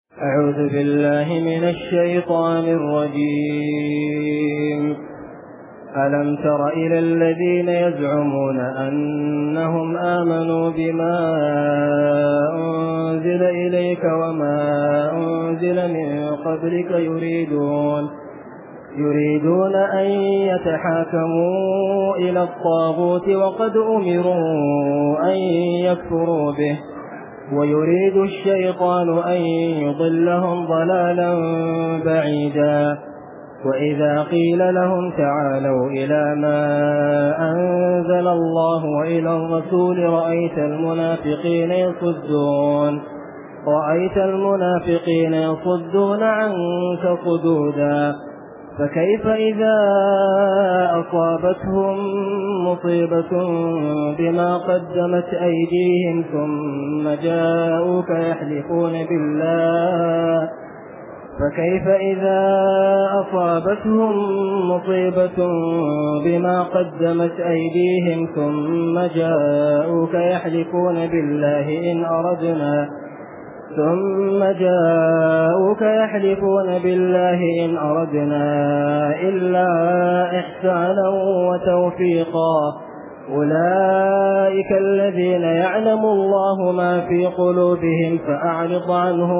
أعوذ بالله من الشيطان الرجيم. ألم تر إلى الذين يزعمون أنهم آمنوا بما أنزل إليك وما أنزل من قبلك يريدون أن يتحاكموا إلى الطاغوت وقد أمروا أن يكفروا به ويريد الشيطان أن يضلهم ضلالا بعيدا. وإذا قيل لهم تعالوا إلى ما أنزل الله وإلى الرسول رأيت المنافقين يصدون عنك صدودا. فكيف إذا أصابتهم مصيبة بما قدمت أيديهم ثم جاءوك يحلفون بالله إن أردنا إلا إحسانا وتوفيقا. أولئك الذين يعلم الله ما في قلوبهم فأعرض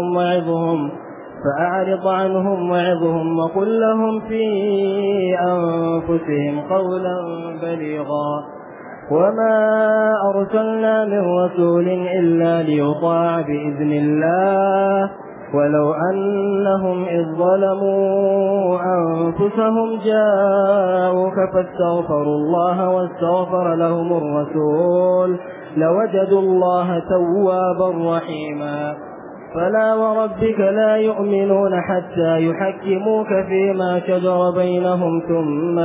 عنهم وعظهم وقل لهم في أنفسهم قولا بليغا. وما أرسلنا من رسول إلا ليطاع بإذن الله ولو أنهم إذ ظلموا أنفسهم جاءوك فاستغفروا الله واستغفر لهم الرسول لوجدوا الله توابا رحيما. فلا وربك لا يؤمنون حتى يحكموك فيما شجر بينهم ثم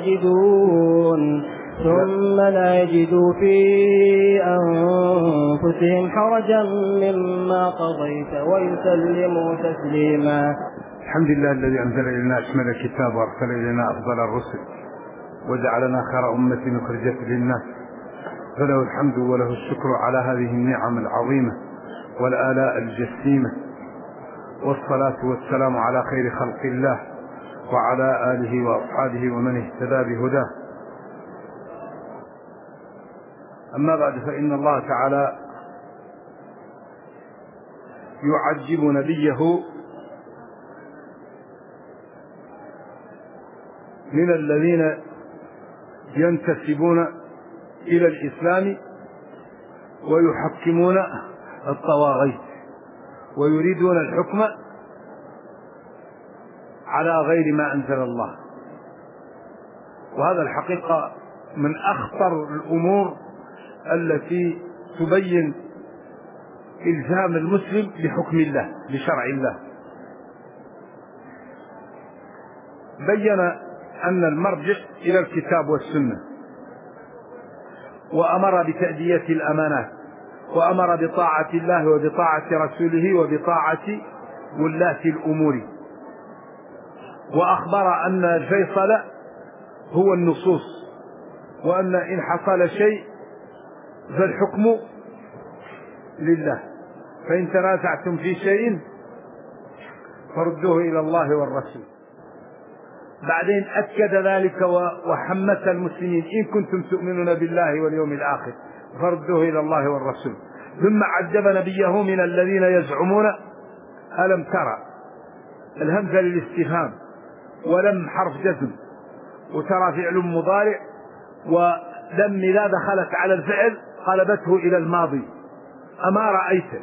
لا يجدوا في أنفسهم حرجا مما قضيت ويسلموا تسليما. الحمد لله الذي أنزل إلينا أشمل الكتاب وأرسل إلينا أفضل الرسل وجعلنا خير أمة أخرجت للناس، فله الحمد وله الشكر على هذه النعم العظيمة والآلاء الجسيمة، والصلاة والسلام على خير خلق الله وعلى آله وأصحابه ومن اهتدى بهداه. أما بعد، فإن الله تعالى يعجب نبيه من الذين ينتسبون إلى الإسلام ويحكمون الطواغيت ويريدون الحكم على غير ما أنزل الله. وهذا الحقيقة من أخطر الأمور التي تبين إلزام المسلم بحكم الله بشرع الله. بين أن المرجع إلى الكتاب والسنة، وأمر بتأدية الأمانات، وأمر بطاعة الله وبطاعة رسوله وبطاعة ولاة الأمور، وأخبر أن الفيصل هو النصوص، وأن إن حصل شيء فالحكم لله، فإن تنازعتم في شيء فردوه إلى الله والرسول. بعدين أكد ذلك وحمس المسلمين إن كنتم تؤمنون بالله واليوم الآخر فردوه إلى الله والرسول. ثم عجب نبيه من الذين يزعمون. ألم ترى الهمزة للاستفهام، ولم حرف جزم، وترى فعل مضارع، ولم إذا دخلت على الفعل قلبته إلى الماضي. أما رأيت،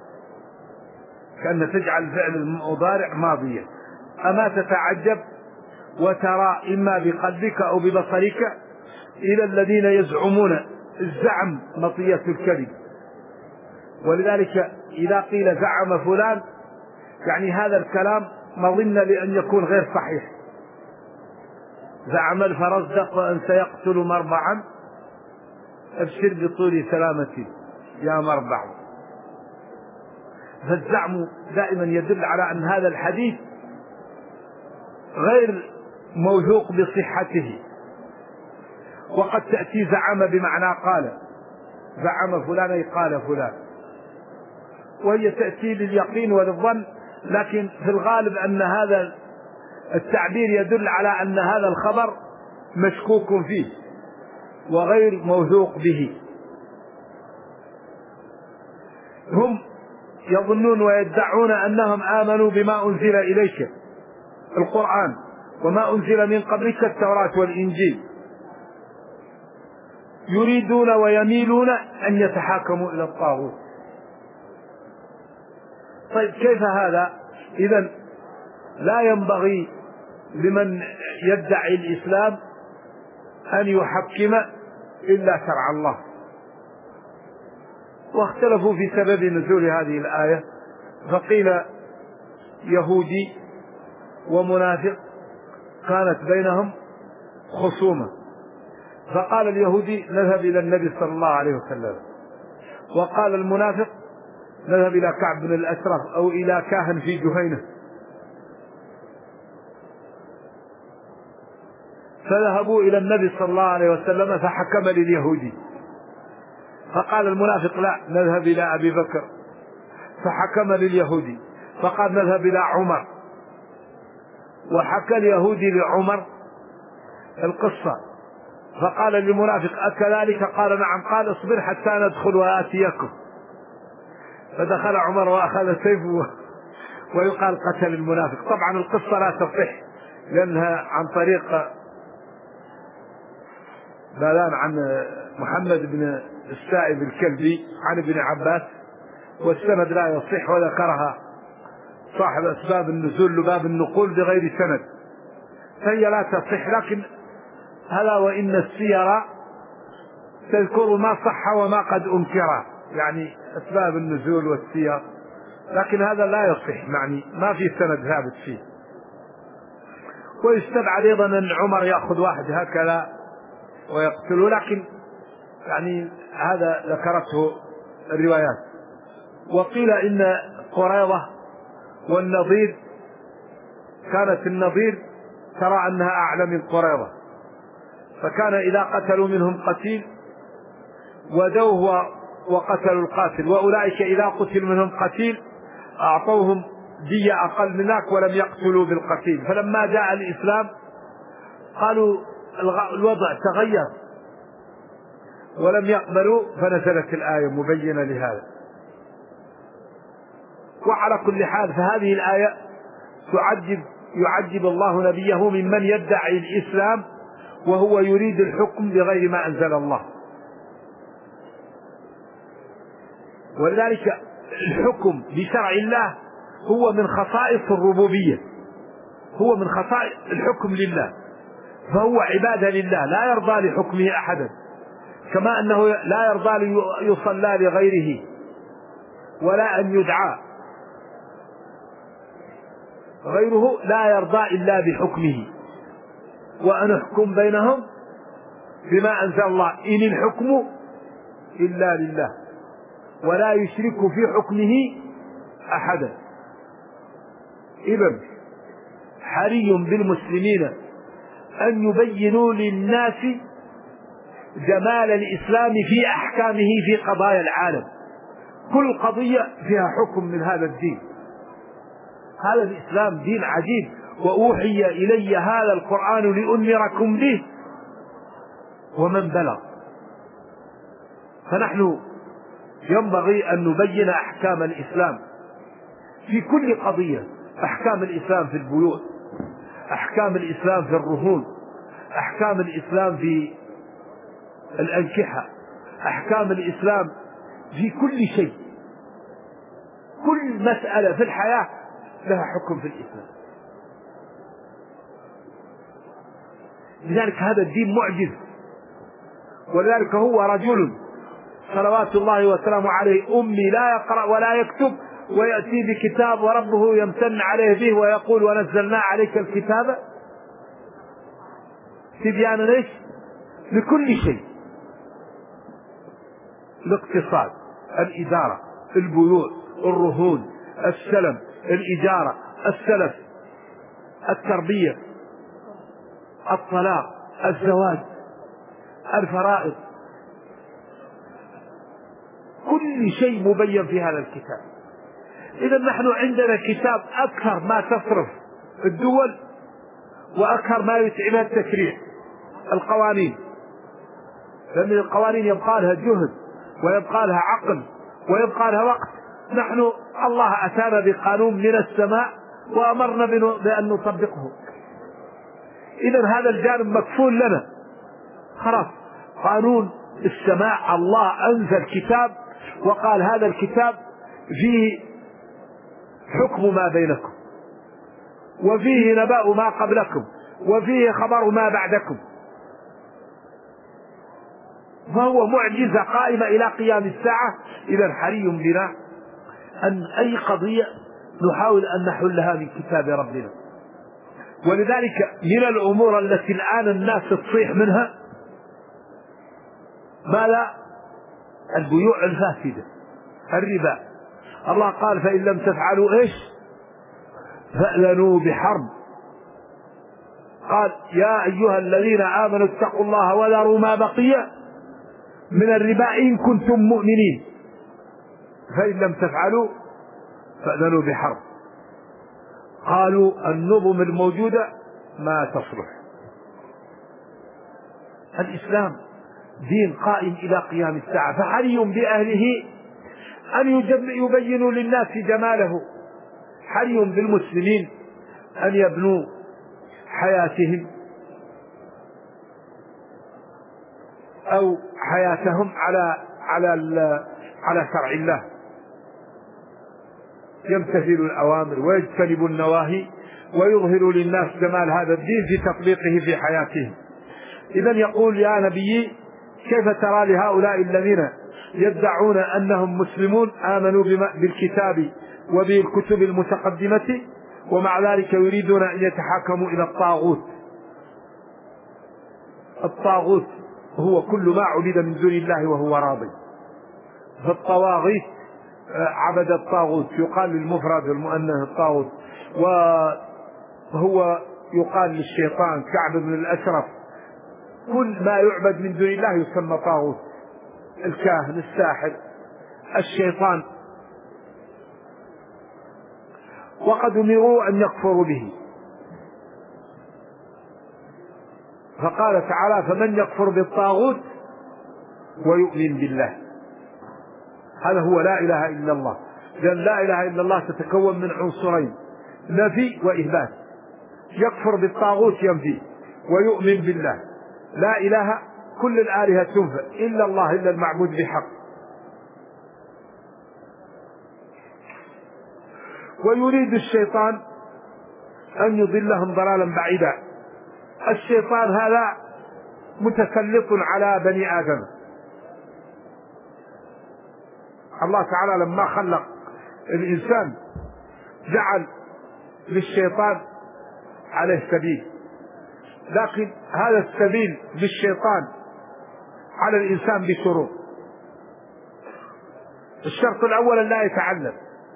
كأن تجعل الفعل المضارع ماضيا. أما تتعجب وترى إما بقلبك أو ببصرك إلى الذين يزعمون. الزعم مطية الكذب، ولذلك إذا قيل زعم فلان يعني هذا الكلام مظن لأن يكون غير صحيح. زعم الفرزدق أن سيقتل مربعا أبشر بطول سلامتي يا مربع. فالزعم دائما يدل على أن هذا الحديث غير موثوق بصحته. وقد تأتي زعم بمعنى قال، زعم فلان أي قال فلان، وهي تأتي لليقين وللظن لكن في الغالب أن هذا التعبير يدل على أن هذا الخبر مشكوك فيه وغير موثوق به. هم يظنون ويدعون أنهم آمنوا بما أنزل إليك القرآن وما أنزل من قبلك التوراة والإنجيل، يريدون ويميلون أن يتحاكموا إلى الطاغوت. طيب كيف هذا؟ إذن لا ينبغي لمن يدعي الإسلام أن يحكم إلا شرع الله. واختلفوا في سبب نزول هذه الآية، فقيل يهودي ومنافق كانت بينهم خصومة، فقال اليهودي نذهب إلى النبي صلى الله عليه وسلم، وقال المنافق نذهب إلى كعب بن الأشرف أو إلى كاهن في جهينة. فذهبوا إلى النبي صلى الله عليه وسلم فحكم لليهودي، فقال المنافق لا نذهب إلى أبي بكر، فحكم لليهودي، فقال نذهب إلى عمر، وحكى اليهودي لعمر القصة، فقال للمنافق أكذلك؟ قال نعم. قال اصبر حتى ندخل وآتيكم. فدخل عمر وأخذ سيفه ويقال قتل المنافق. طبعا القصة لا تصح لأنها عن طريق بلان عن محمد بن السائب الكلبي عن ابن عباس، والسند لا يصح، وذكرها صاحب أسباب النزول لباب النقول بغير سند، فهي لا تصح. لكن هذا وإن السير تذكر ما صح وما قد أنكر، يعني أسباب النزول والسير، لكن هذا لا يصح، يعني ما في سند ثابت فيه. ويستبعد أيضا أن عمر يأخذ واحد هكذا ويقتله، لكن يعني هذا ذكرته الروايات. وقيل إن قريظة والنضير، كانت النضير ترى أنها أعلى من قريظة، فكان إذا قتلوا منهم قتيل ودوه وقتلوا القاتل، وأولئك إذا قتل منهم قتيل أعطوهم دية أقل من ذاك ولم يقتلوا بالقتيل. فلما جاء الإسلام قالوا الوضع تغير ولم يقبلوا، فنزلت الآية مبينة لهذا. وعلى كل حال فهذه الآية يعجب الله نبيه ممن يدعي الإسلام وهو يريد الحكم بغير ما أنزل الله. ولذلك الحكم بشرع الله هو من خصائص الربوبية، هو من خصائص الحكم لله، فهو عبادة لله لا يرضى لحكمه أحدا، كما أنه لا يرضى يصلى لغيره ولا أن يدعى غيره، لا يرضى إلا بحكمه، وأن أحكم بينهم بما أنزل الله، إن الحكم إلا لله ولا يشرك في حكمه أحدا. إذن حري بالمسلمين أن يبينوا للناس جمال الإسلام في أحكامه في قضايا العالم. كل قضية فيها حكم من هذا الدين. هذا الإسلام دين عجيب، وأوحي إلي هذا القرآن لأنذركم به ومن بلغ. فنحن ينبغي أن نبين أحكام الإسلام في كل قضية، أحكام الإسلام في البيوت، أحكام الإسلام في الرهون، أحكام الإسلام في الأنكحة، أحكام الإسلام في كل شيء. كل مسألة في الحياة لها حكم في الإسلام. لذلك هذا الدين معجز. ولذلك هو رجل صلوات الله وسلامه عليه أمي لا يقرأ ولا يكتب، ويأتي بكتاب وربه يمتن عليه به ويقول ونزلنا عليك الكتاب تبيانا ليش؟ لكل شيء، الاقتصاد، الإدارة، البيوت، الرهون، السلم، الإجارة، السلف، التربية، الطلاق، الزواج، الفرائض، كل شيء مبين في هذا الكتاب. إذا نحن عندنا كتاب أكثر ما تصرف الدول وأكثر ما يتعبها التشريع، القوانين، لأن القوانين يبقى لها جهد ويبقى لها عقل ويبقى لها وقت. نحن الله أتانا بقانون من السماء وأمرنا بأن نطبقه. إذا هذا الجانب مكفول لنا خلاص. قانون السماء، الله أنزل كتاب وقال هذا الكتاب فيه حكم ما بينكم، وفيه نبأ ما قبلكم، وفيه خبر ما بعدكم، فهو معجزة قائمة إلى قيام الساعة. إذا حري بنا أن أي قضية نحاول أن نحلها من كتاب ربنا. ولذلك من الأمور التي الآن الناس تصيح منها ما لا البيوع الفاسدة، الربا. الله قال فإن لم تفعلوا إيش فأذنوا بحرب. قال يا أيها الذين آمنوا اتقوا الله وذروا ما بقي من الربا إن كنتم مؤمنين، فإن لم تفعلوا فأذنوا بحرب. قالوا النظم الموجودة ما تصلح. الإسلام دين قائم إلى قيام الساعة، فحري بأهله أن يبينوا للناس جماله. حري بالمسلمين أن يبنوا حياتهم أو حياتهم على شرع الله، يمتثلوا الأوامر ويجتنبوا النواهي ويظهروا للناس جمال هذا الدين في تطبيقه في حياتهم. إذا يقول يا نبي كيف ترى لهؤلاء الذين يدعون أنهم مسلمون آمنوا بالكتاب وبالكتب المتقدمة ومع ذلك يريدون أن يتحاكموا إلى الطاغوت. الطاغوت هو كل ما عبد من دون الله وهو راضي. فالطواغيت عبد الطاغوت، يقال للمفرد والمؤنث الطاغوت، وهو يقال للشيطان كعب بن الأشرف. كل ما يعبد من دون الله يسمى طاغوت، الكاهن، الساحر، الشيطان. وقد أمروا أن يكفروا به، فقال تعالى فمن يكفر بالطاغوت ويؤمن بالله. هذا هو لا إله إلا الله. لأن لا إله إلا الله تتكون من عنصرين، نفي وإثبات. يكفر بالطاغوت ينفي، ويؤمن بالله. لا إله كل الآلهة تنفى إلا الله، إلا المعبود بحق. ويريد الشيطان أن يضلهم ضلالا بعيدا. الشيطان هذا متسلط على بني آدم. الله تعالى لما خلق الإنسان جعل للشيطان عليه سبيل، لكن هذا السبيل للشيطان على الإنسان بشروط. الشرط الأول أن لا يتعلم،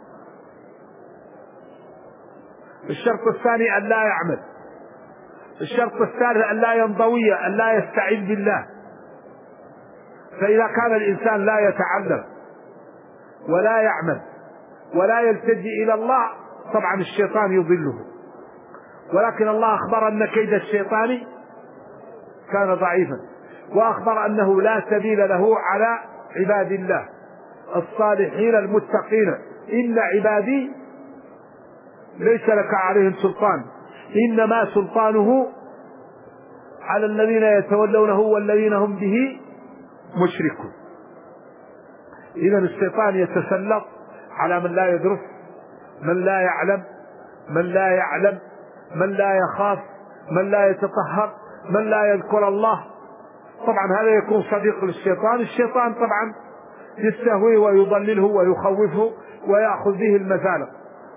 الشرط الثاني أن لا يعمل، الشرط الثالث أن لا ينضوي، أن لا يستعين بالله. فإذا كان الإنسان لا يتعلم ولا يعمل ولا يلتجئ إلى الله طبعا الشيطان يضله. ولكن الله أخبر أن كيد الشيطان كان ضعيفا، وأخبر أنه لا سبيل له على عباد الله الصالحين المتقين. إن عبادي ليس لك عليهم سلطان، إنما سلطانه على الذين يتولونه والذين هم به مشركون. إذن الشيطان يتسلط على من لا يدرس، من لا يعلم، من لا يعلم، من لا يخاف، من لا يتطهر، من لا يذكر الله. طبعا هذا يكون صديق للشيطان. الشيطان طبعا يستهويه ويضلله ويخوفه ويأخذ به المثالق.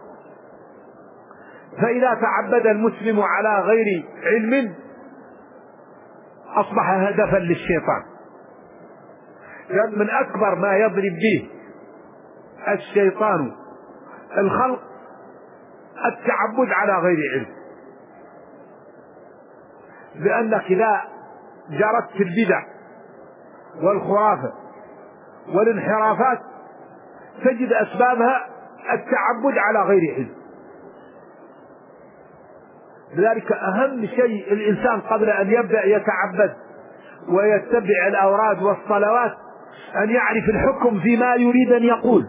فإذا تعبد المسلم على غير علم أصبح هدفا للشيطان. لأن من أكبر ما يضرب به الشيطان الخلق التعبد على غير علم. لأنك إذا جرت في البدع والخرافة والانحرافات تجد أسبابها التعبد على غير علم. لذلك أهم شيء الإنسان قبل أن يبدأ يتعبد ويتبع الأوراد والصلوات أن يعرف الحكم فيما يريد أن يقول،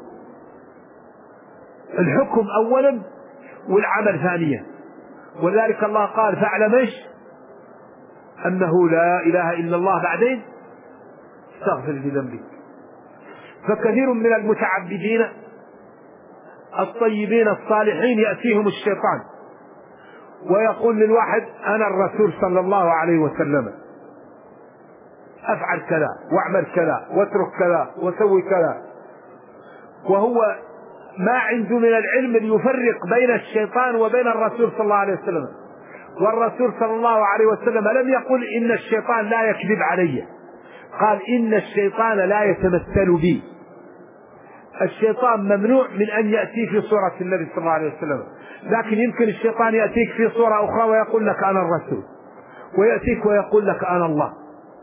الحكم أولا والعمل ثانيا. ولذلك الله قال فاعلم ايش؟ أنه لا إله إلا الله، بعدين استغفر لذنبك. فكثير من المتعبدين الطيبين الصالحين يأتيهم الشيطان ويقول للواحد أنا الرسول صلى الله عليه وسلم، أفعل كذا واعمل كذا واترك كذا وسوي كذا، وهو ما عنده من العلم ليفرق بين الشيطان وبين الرسول صلى الله عليه وسلم. والرسول صلى الله عليه وسلم لم يقل إن الشيطان لا يكذب علي، قال إن الشيطان لا يتمثل بي. الشيطان ممنوع من أن يأتي في صورة النبي صلى الله عليه وسلم، لكن يمكن الشيطان يأتيك في صورة أخرى ويقول لك أنا الرسول، ويأتيك ويقول لك أنا الله.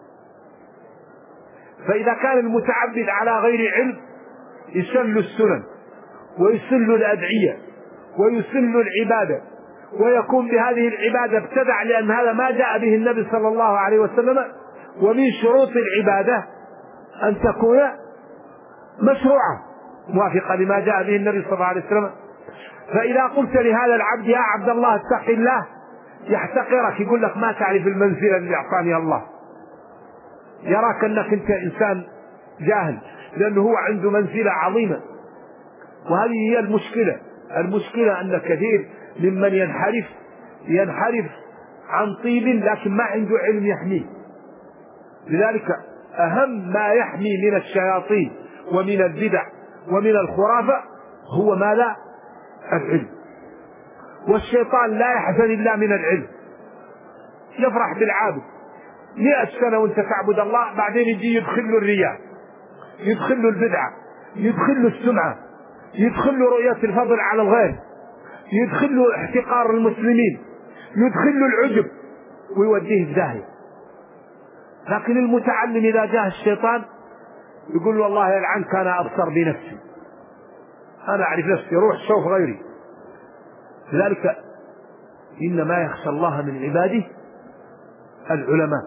فإذا كان المتعبد على غير علم يسل السنن ويسل الأدعية ويسل العبادة، ويكون بهذه العبادة ابتدع، لأن هذا ما جاء به النبي صلى الله عليه وسلم. ومن شروط العبادة أن تكون مشروعة موافقة لما جاء به النبي صلى الله عليه وسلم. فإذا قلت لهذا العبد يا عبد الله اتق الله، يحتقرك، يقول لك ما تعرف المنزلة اللي أعطاني الله، يراك أنك أنت إنسان جاهل، لأنه هو عنده منزلة عظيمة. وهذه هي المشكلة أن كثير ممن ينحرف عن طيب لكن ما عنده علم يحميه. لذلك أهم ما يحمي من الشياطين ومن البدع ومن الخرافة هو ماذا؟ العلم. والشيطان لا يحزن إلا من العلم، يفرح بالعابد 100 سنة وانت تعبد الله، بعدين يجي يدخل له الرياء، يدخل له البدعة، يدخل له السمعة، يدخل له رؤية الفضل على الغير، يدخل له احتقار المسلمين، يدخل له العجب، ويوديه في داهية. لكن المتعلم إذا جاء الشيطان يقول له والله يلعنك أنا أبصر بنفسي، أنا أعرف نفسي، روح شوف غيري. لذلك إنما يخشى الله من عباده العلماء.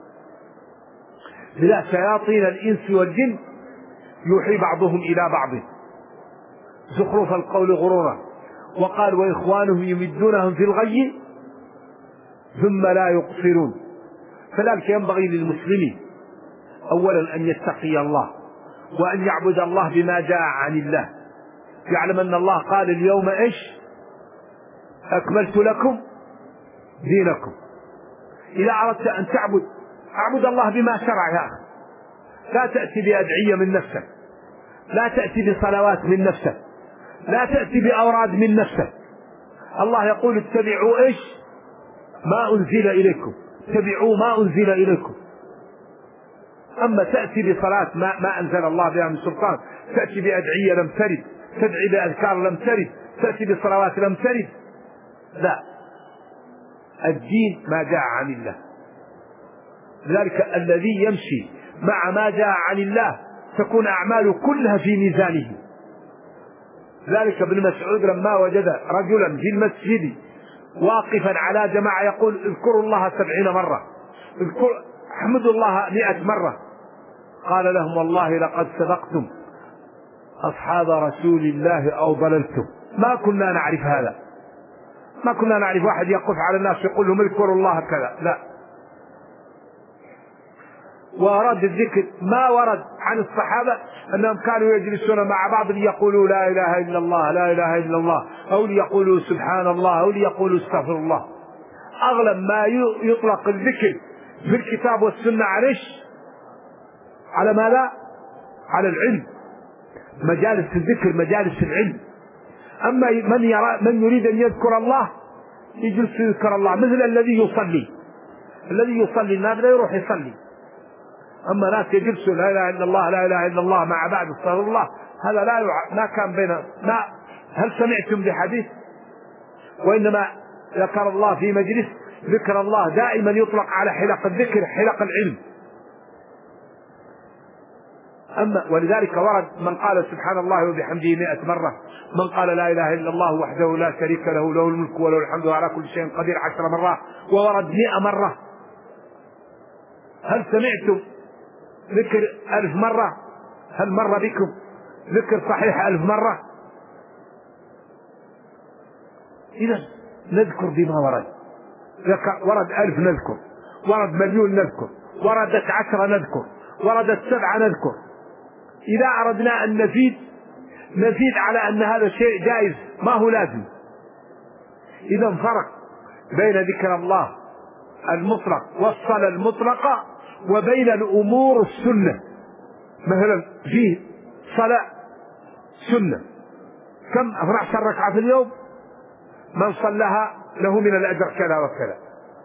بلا شياطين الإنس والجن يوحي بعضهم إلى بعض زخرف القول غرورا، وقال وإخوانهم يمدونهم في الغي ثم لا يقصرون. فذلك ينبغي للمسلمين أولا أن يتقي الله وأن يعبد الله بما جاء عن الله، يعلم أن الله قال اليوم إيش؟ أكملت لكم دينكم. إذا أردت أن أعبد الله بما شرع يا أخي، لا تأتي بأدعية من نفسك، لا تأتي بصلوات من نفسك، لا تأتي بأوراد من نفسك. الله يقول اتبعوا إيش؟ ما أنزل إليكم، اتبعوا ما أنزل إليكم. أما تأتي بصلاة ما أنزل الله بها من سلطان، تأتي بأدعية لم ترد، تدعي بأذكار لم ترد، تأتي بصلوات لم ترد، لا، الدين ما جاء عن الله. لذلك الذي يمشي مع ما جاء عن الله تكون أعماله كلها في ميزانه. ذلك ابن مسعود لما وجد رجلا في المسجد واقفا على جماعة يقول اذكروا الله 70 مرة، احمدوا الله 100 مرة، قال لهم والله لقد سبقتم أصحاب رسول الله أو ضللتم. ما كنا نعرف هذا، ما كنا نعرف واحد يقف على الناس يقول لهم اذكروا الله كذا، لا. وأراد الذكر ما ورد عن الصحابة أنهم كانوا يجلسون مع بعض ليقولوا لا إله إلا الله لا إله إلا الله، أو ليقولوا سبحان الله، أو ليقولوا استغفر الله. أغلب ما يطلق الذكر في الكتاب والسنة على ماذا؟ على العلم، مجالس الذكر مجالس العلم. أما من يريد أن يذكر الله يجلس يذكر الله، مثل الذي يصلي النافلة يروح يصلي. أما ناس يجلسوا لا إله إلا الله لا إله إلا الله مع بعض استغفر الله، هذا ما كان بين هل سمعتم بحديث؟ وإنما ذكر الله في مجلس، ذكر الله دائما يطلق على حلق الذكر حلق العلم. ولذلك ورد من قال سبحان الله وبحمده 100 مرة، من قال لا إله إلا الله وحده لا شريك له له الملك وله الحمد وعلى كل شيء قدير 10 مرات، وورد 100 مرة. هل سمعتم ذكر 1000 مرة؟ هل مر بكم ذكر صحيح 1000 مرة؟ إذا نذكر بما ورد. ورد 1000 نذكر، ورد 1,000,000 نذكر، وردت 10 نذكر، وردت 7 نذكر. إذا أردنا أن نزيد على أن هذا الشيء جائز، ما هو لازم. إذا فرق بين ذكر الله المطلق والصلاة المطلقة وبين الأمور السنة. مثلا فيه صلاة سنة كم 12 ركعة في اليوم، من صلىها له من الأجر كذا وكذا.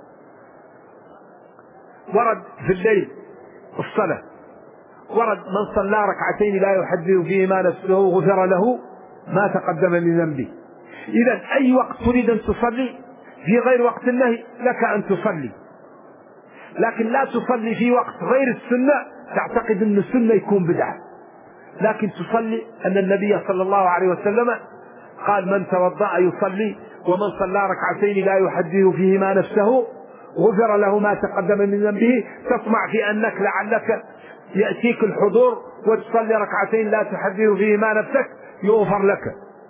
ورد في الليل الصلاة، ورد من صلى ركعتين لا يحدث فيهما نفسه غفر له ما تقدم من ذنبه. إذا أي وقت تريد أن تصلي في غير وقت النهي لك أن تصلي، لكن لا تصلي في وقت غير السنة تعتقد أن السنة يكون بدعة. لكن تصلي أن النبي صلى الله عليه وسلم قال من توضأ يصلي، ومن صلى ركعتين لا يحدث فيهما نفسه غفر له ما تقدم من ذنبه. تطمع في أنك لعلك يأتيك الحضور وتصلي ركعتين لا تحدث فيهما نفسك يغفر لك.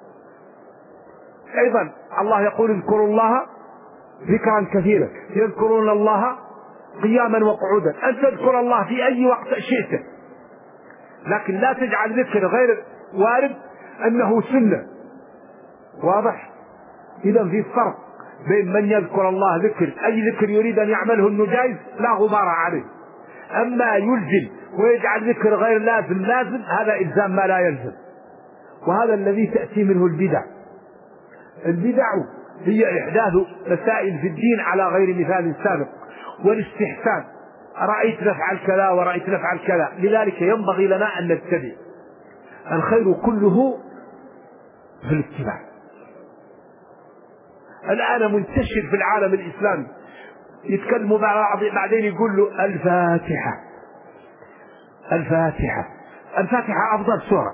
أيضا الله يقول اذكروا الله ذكرا كثيرا، يذكرون الله قياما وقعودا. أن تذكر الله في أي وقت شئت، لكن لا تجعل ذكر غير وارد أنه سنة. واضح؟ إذا في فرق بين من يذكر الله ذكر أي ذكر يريد أن يعمله أنه جائز لا غبار عليه، أما يلزم ويجعل ذكر غير لازم هذا إلزام ما لا يلزم. وهذا الذي تأتي منه البدع. البدع هي إحداث مسائل في الدين على غير مثال سابق، والاستحسان رأيت نفعل كذا ورأيت نفعل كذا. لذلك ينبغي لنا أن نتبع. الخير كله في الاتباع. الآن منتشر في العالم الإسلامي يتكلموا بعدين يقول له الفاتحة. الفاتحة الفاتحة أفضل سورة،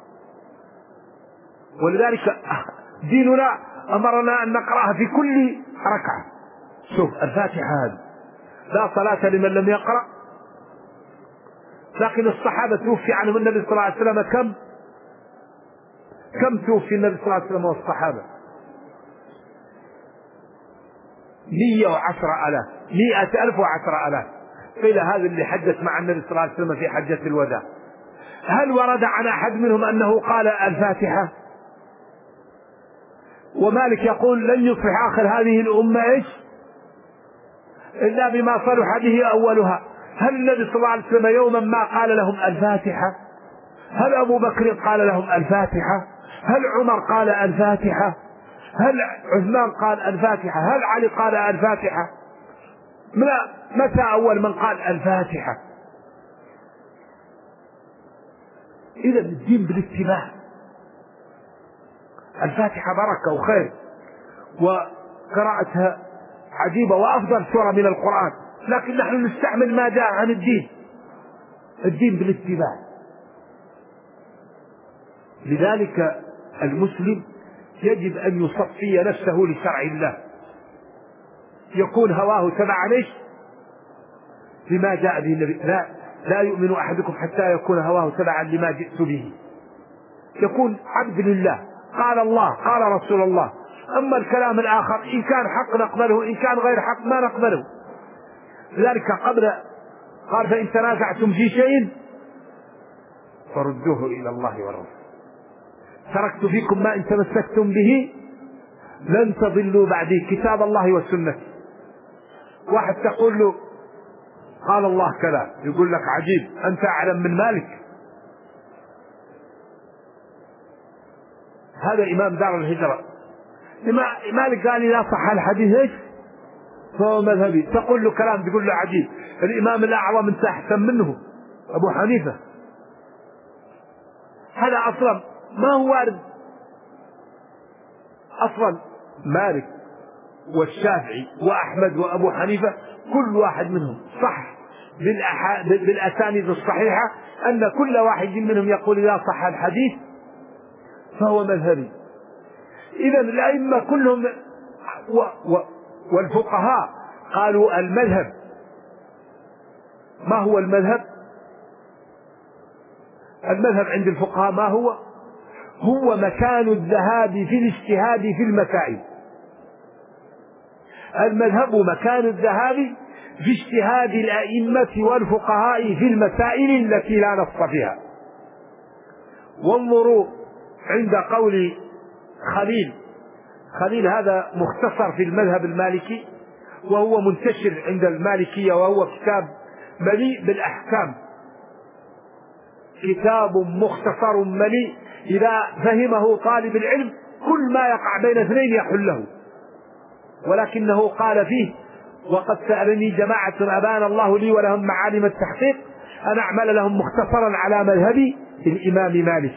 ولذلك ديننا أمرنا أن نقرأها في كل ركعة. شوف الفاتحة هذه لا صلاة لمن لم يقرأ. لكن الصحابة توفي عنهم النبي صلى الله عليه وسلم كم توفي النبي صلى الله عليه وسلم والصحابة؟ 110,000 100,000 و10,000. قيل هذا اللي حدث مع النبي صلى الله عليه وسلم في حجة الوداع. هل ورد عن أحد منهم أنه قال الفاتحة؟ ومالك يقول لن يصلح آخر هذه الأمة إيش إلا بما صلح به أولها. هل النبي صلى الله عليه وسلم يوما ما قال لهم الفاتحة؟ هل أبو بكر قال لهم الفاتحة؟ هل عمر قال الفاتحة؟ هل عثمان قال الفاتحة؟ هل علي قال الفاتحة؟ متى أول من قال الفاتحة؟ إذا الدين بالاتباع. الفاتحة بركة وخير وقراءتها عجيبة وأفضل سورة من القرآن، لكن نحن نستعمل ما جاء عن الدين بالاتباع. لذلك المسلم يجب أن يصفي نفسه لشرع الله، يكون هواه تبعا لما جاء به النبي. لا يؤمن أحدكم حتى يكون هواه تبعا لما جئت به. يكون عبد لله، قال الله قال رسول الله. أما الكلام الآخر إن كان حق نقبله، إن كان غير حق ما نقبله. لذلك قال فإن تنازعتم في شيء فردوه إلى الله والرسول. تركت فيكم ما إن تمسكتم به لن تضلوا بعدي كتاب الله والسنة. واحد تقول له قال الله كذا، يقول لك عجيب أنت أعلم من مالك. هذا إمام دار الهجرة. مالك قال لا صح الحديث إيش فهو مذهبي. تقول له كلام تقول له عجيب. الإمام الأعظم أنت أحسن منه أبو حنيفة. هذا أصلا ما هو وارد. أصلا مالك والشافعي وأحمد وأبو حنيفة كل واحد منهم صح بالأسانيد الصحيحة أن كل واحد منهم يقول إذا صح الحديث فهو مذهبي. إذا الأئمة كلهم والفقهاء قالوا المذهب. ما هو المذهب؟ المذهب عند الفقهاء ما هو؟ هو مكان الذهاب في الاجتهاد في المسائل. المذهب مكان الذهاب في اجتهاد الأئمة والفقهاء في المسائل التي لا نص فيها. وانظروا عند قول خليل هذا مختصر في المذهب المالكي وهو منتشر عند المالكية، وهو كتاب مليء بالأحكام، كتاب مختصر مليء إذا فهمه طالب العلم كل ما يقع بين اثنين يحله. ولكنه قال فيه: وقد سألني جماعة أبان الله لي ولهم معالم التحقيق أن أعمل لهم مختصرا على مذهب الإمام مالك.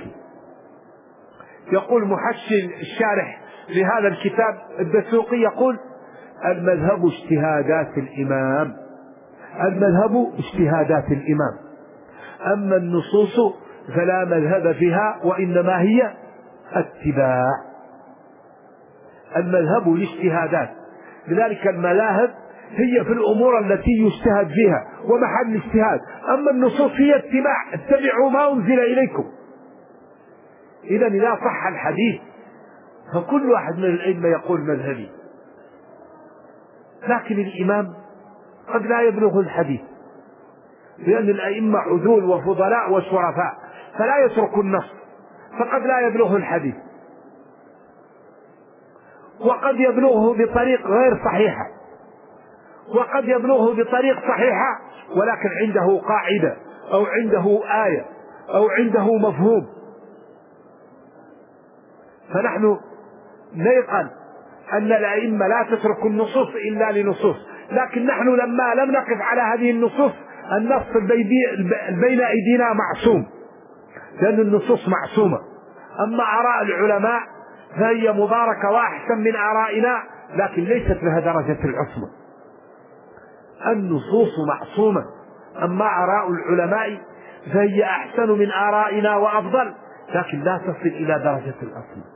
يقول محشي الشارح لهذا الكتاب الدسوقي يقول: المذهب اجتهادات الإمام، المذهب اجتهادات الإمام، أما النصوص فلا مذهب فيها وإنما هي اتباع. المذهب الاجتهادات، لذلك المذاهب هي في الأمور التي يجتهد فيها ومحل الاجتهاد، أما النصوص هي اتباع، اتبعوا ما أنزل إليكم. إذا إذا صح الحديث فكل واحد من الأئمة يقول مذهبي، لكن الإمام قد لا يبلغ الحديث، لأن الأئمة عدول وفضلاء وشرفاء فلا يترك النص، فقد لا يبلغه الحديث، وقد يبلغه بطريق غير صحيحة، وقد يبلغه بطريق صحيحة ولكن عنده قاعدة أو عنده آية أو عنده مفهوم. فنحن نيقن أن الأئمة لا تترك النصوص إلا لنصوص، لكن نحن لما لم نقف على هذه النصوص النص بين أيدينا معصوم، لأن النصوص معصومة. أما آراء العلماء فهي مباركة وأحسن من آرائنا، لكن ليست لها درجة العصمة. النصوص معصومة، أما آراء العلماء فهي أحسن من آرائنا وأفضل، لكن لا تصل إلى درجة العصمة.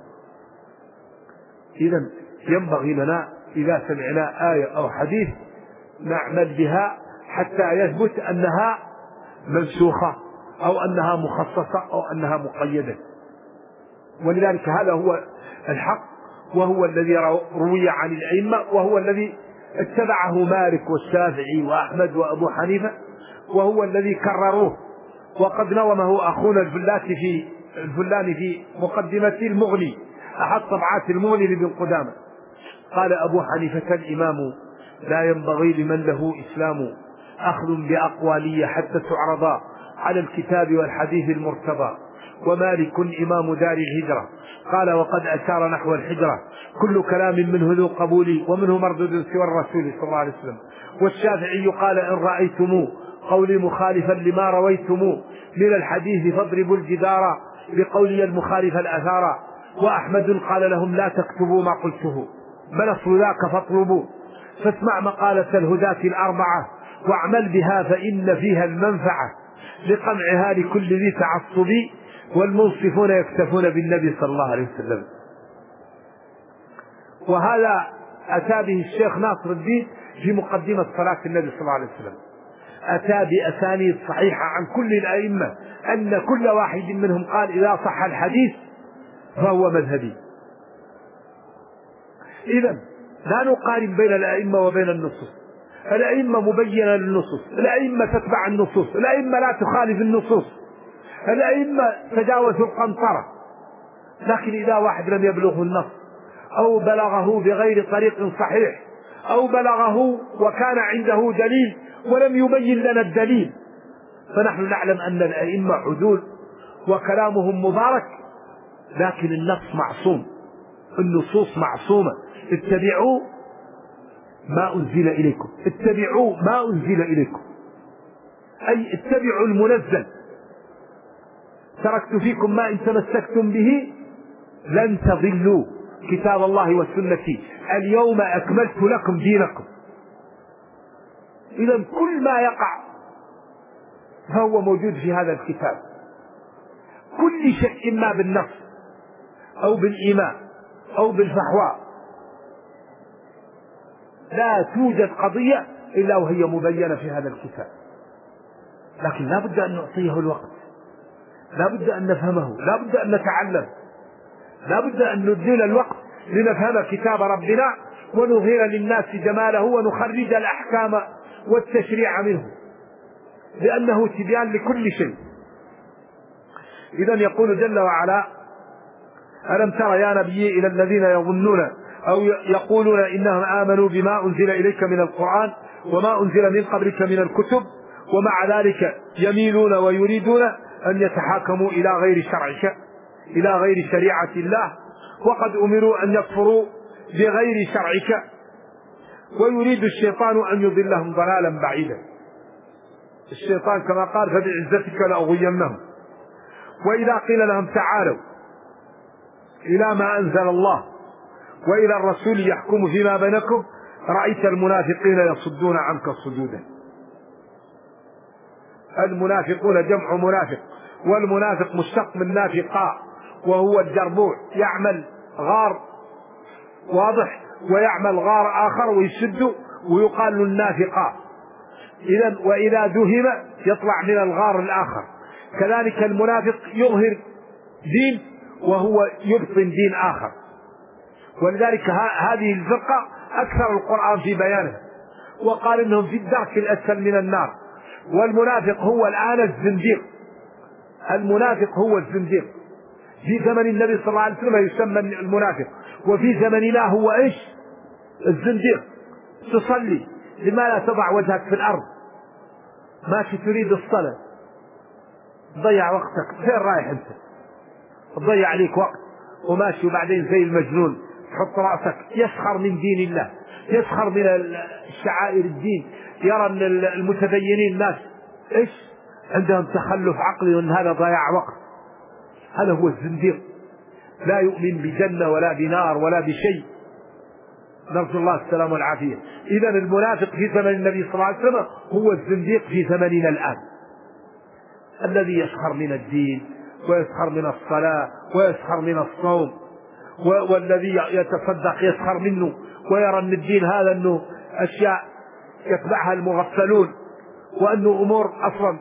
إذن ينبغي لنا إذا سمعنا آية أو حديث نعمل بها حتى يثبت أنها منسوخة أو أنها مخصصة أو أنها مقيدة. ولذلك هذا هو الحق، وهو الذي روي عن الأئمة، وهو الذي اتبعه مالك والشافعي وأحمد وأبو حنيفة، وهو الذي كرروه. وقد نظمه أخونا الفلاني في مقدمة المغني، أحد طبعات المغني لابن قدامة، قال: أبو حنيفة الإمام لا ينبغي لمن له إسلام أخذ بأقوالي حتى تعرضا على الكتاب والحديث المرتضى، ومالك إمام دار الهجرة قال وقد أشار نحو الحجرة كل كلام منه ذو قبول ومنه مردود سوى الرسول صلى الله عليه وسلم. والشافعي قال: إن رأيتم قولي مخالفا لما رويتم من الحديث فاضربوا الجدار بقولي المخالف الأثار. وأحمد قال لهم: لا تكتبوا ما قلته بل أصل ذاك فاطلبوا، فاسمع مقالة الهداة الأربعة واعمل بها فإن فيها المنفعة، لقمعها لكل ذي تعصب والمنصفون يكتفون بالنبي صلى الله عليه وسلم. وهذا أتى به الشيخ ناصر الدين في مقدمة صلاة النبي صلى الله عليه وسلم، أتى بأسانيد صحيحة عن كل الأئمة أن كل واحد منهم قال: إذا صح الحديث فهو مذهبي. إذن لا نقارن بين الأئمة وبين النصوص، الأئمة مبينة للنصوص، الأئمة تتبع النصوص، الأئمة لا تخالف النصوص، الأئمة تجاوزوا القنطرة. لكن إذا واحد لم يبلغه النص أو بلغه بغير طريق صحيح أو بلغه وكان عنده دليل ولم يبين لنا الدليل، فنحن نعلم أن الأئمة عدول وكلامهم مبارك، لكن النص معصوم، النصوص معصومة. اتبعوا ما أنزل إليكم، اتبعوا ما أنزل إليكم، أي اتبعوا المنزل. تركت فيكم ما إن تمسكتم به لن تضلوا، كتاب الله وسنتي اليوم أكملت لكم دينكم. إذا كل ما يقع فهو موجود في هذا الكتاب. كل شيء إما بالنص أو بالإيمان أو بالفحواء، لا توجد قضية إلا وهي مبينة في هذا الكتاب. لكن لا بد أن نعطيه الوقت، لا بد أن نفهمه، لا بد أن نتعلم، لا بد أن نديل الوقت لنفهم كتاب ربنا ونظهر للناس جماله ونخرج الأحكام والتشريع منه، لأنه تبيان لكل شيء. إذن يقول جل وعلا: ألم تر يا نبي إلى الذين يظنون أو يقولون إنهم آمنوا بما أنزل إليك من القرآن وما أنزل من قبلك من الكتب ومع ذلك يميلون ويريدون أن يتحاكموا إلى غير شرعك، إلى غير شريعة الله، وقد أمروا أن يكفروا بغير شرعك، ويريد الشيطان أن يضلهم ضلالا بعيدا. الشيطان كما قال: فبعزتك لأغوينهم. وإذا قيل لهم تعالوا إلى ما أنزل الله وإلى الرسول يحكم فيما بينكم رأيت المنافقين يصدون عنك صدودا. المنافقون جمع منافق، والمنافق مشتق من نافقاء، وهو الجربوع، يعمل غار واضح ويعمل غار آخر ويشد ويقال له النافقاء. إذن وإذا دهم يطلع من الغار الآخر. كذلك المنافق يظهر دين وهو يبطن دين آخر، ولذلك هذه الفرقة أكثر القرآن في بيانها، وقال إنهم في الدرك الأسفل من النار. والمنافق هو الآن الزنديق، المنافق هو الزنديق. في زمن النبي صلى الله عليه وسلم يسمى المنافق، وفي زمننا هو إيش؟ الزنديق. تصلي لما لا تضع وجهك في الأرض، ماشي تريد الصلاة، ضيع وقتك، فين رايح أنت؟ تضيع عليك وقت وماشي، وبعدين زي المجنون تحط رأسك يسخر من دين الله، يسخر من الشعائر الدين، يرى أن المتدينين الناس إيش عندهم تخلف عقلي وأن هذا ضياع وقت. هذا هو الزنديق، لا يؤمن بجنة ولا بنار ولا بشيء، نرجو الله السلام والعافية. إذن المنافق في زمن النبي صلى الله عليه وسلم هو الزنديق في زمننا الآن، الذي يسخر من الدين ويسخر من الصلاة ويسخر من الصوم، والذي يتصدق يسخر منه، ويرى أن الدين هذا أنه أشياء يتبعها المغفلون، وأنه أمور أصلا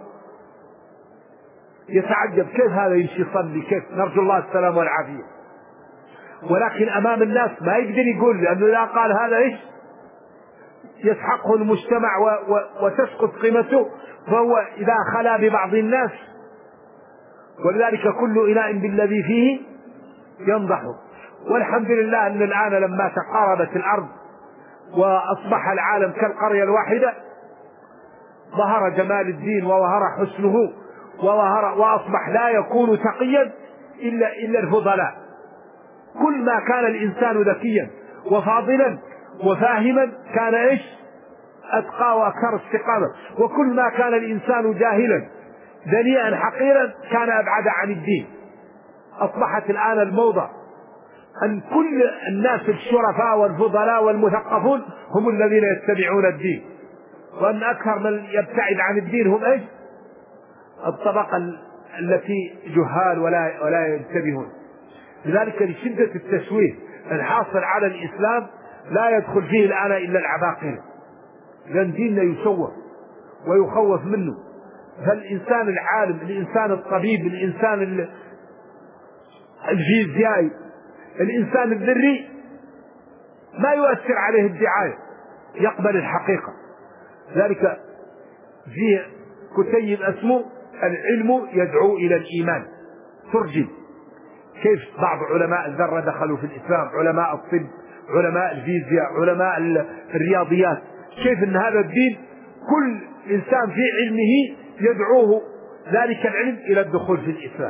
يتعجب كيف هذا يمشي يصلي، كيف، نرجو الله السلام والعافية. ولكن أمام الناس ما يقدر يقول، لأنه إذا قال هذا إيش يسحقه المجتمع وتسقط قيمته، فهو إذا خلا ببعض الناس، ولذلك كل إناء بالذي فيه ينضحه. والحمد لله أن الآن لما تقاربت الأرض وأصبح العالم كالقرية الواحدة ظهر جمال الدين وظهر حسنه وأصبح لا يكون تقيا إلا الفضلاء. كل ما كان الإنسان ذكيا وفاضلا وفاهما كان إيش أتقى وأكثر استقامة، وكل ما كان الإنسان جاهلا دنيئا حقيرا كان أبعد عن الدين. أصبحت الآن الموضة أن كل الناس الشرفاء والفضلاء والمثقفون هم الذين يتبعون الدين، وأن أكثر من يبتعد عن الدين هم إيش الطبقة التي جهال ولا ينتبهون. لذلك لشدة التشويه الحاصل على الإسلام لا يدخل فيه الآن إلا العباقرة، لأن ديننا يشوه ويخوف منه. فالإنسان العالم، الإنسان الطبيب، الإنسان الفيزيائي، الإنسان الذري ما يؤثر عليه الدعاية، يقبل الحقيقة. ذلك فيه كتيب اسمه العلم يدعو إلى الإيمان، ترجم كيف بعض علماء الذرة دخلوا في الإسلام، علماء الطب، علماء الفيزياء، علماء الرياضيات، كيف أن هذا الدين كل إنسان في علمه يدعوه ذلك العلم إلى الدخول في الإسلام.